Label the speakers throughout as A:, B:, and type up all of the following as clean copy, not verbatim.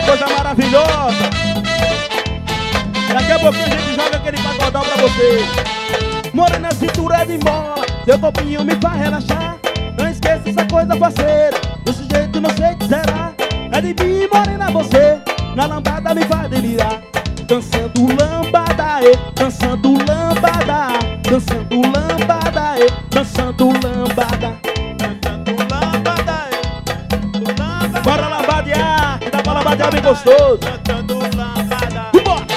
A: coisa maravilhosa. Daqui a pouquinho a gente joga aquele pagodão pra você. Morena, cintura de mola, seu corpinho me faz relaxar. Não esqueça essa coisa parceira, desse jeito não sei o que será. É de mim, morena, você, na lambada me faz delirar. Dançando lambada, dançando lambada, dançando lambada, dançando lambada, dançando lambada, lambada. Bora lambadear, que dá pra lambadear bem gostoso. Dançando lambada.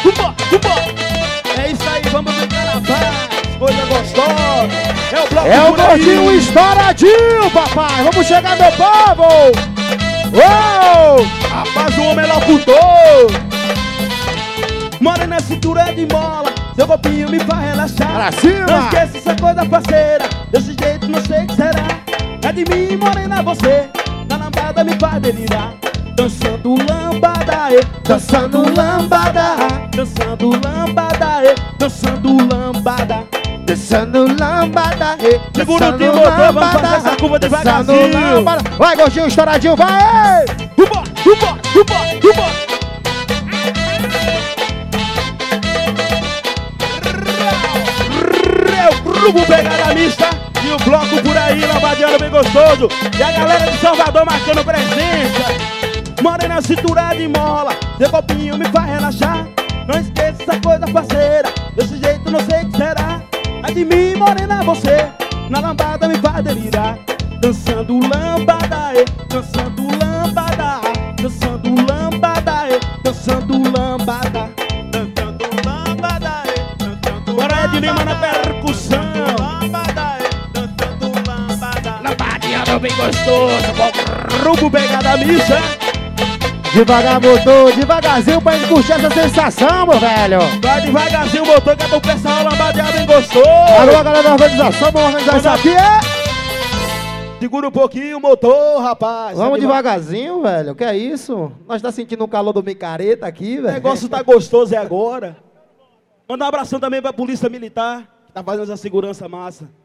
A: É isso aí, vamos brincar na paz, coisa gostosa. É o bloco.
B: É o gordinho estouradinho, papai. Vamos chegar, meu povo. Uou!
A: Rapaz, o homem é locutor. Morena, cintura de mola, seu corpinho me faz relaxar.
B: Pra cima!
A: Não esqueça essa coisa parceira, desse jeito não sei o que será. É de mim, morena, você, na lambada me faz delirar. Dançando lambada, dançando lambada, dançando lambada, dançando lambada,
B: Dançando lambada,
A: segura o timbre, vamos fazer essa curva devagarzinho.
B: Vai, gordinho estouradinho, vai!
A: Uba, uba, uba, uba. Grupo Pegada Mista e o bloco por aí, lambadeando bem gostoso. E a galera de Salvador marcando presença. Morena, cintura de mola, seu copinho me faz relaxar. Não esqueça essa coisa parceira, desse jeito não sei o que será. É de mim, morena, você, na lambada me faz delirar. Dançando lambada, dançando lambada, dançando lambada, dançando lambada, dançando lambada, dançando. Bora de Lima na percussão. Lambadeando bem gostoso, com o grupo Pegada Mista.
B: Devagar, motor, devagarzinho pra gente curtir essa sensação, meu velho.
A: Vai devagarzinho, motor, que é pro pessoal lambadear bem gostoso.
B: Alô, galera da organização, vamos organizar isso aqui, é?
A: Segura um pouquinho o motor, rapaz.
B: Vamos devagarzinho, velho, que é isso? Nós tá sentindo o calor do micareta aqui, velho.
A: O negócio tá gostoso, é agora. Manda um abração também pra Polícia Militar, que tá fazendo essa segurança massa.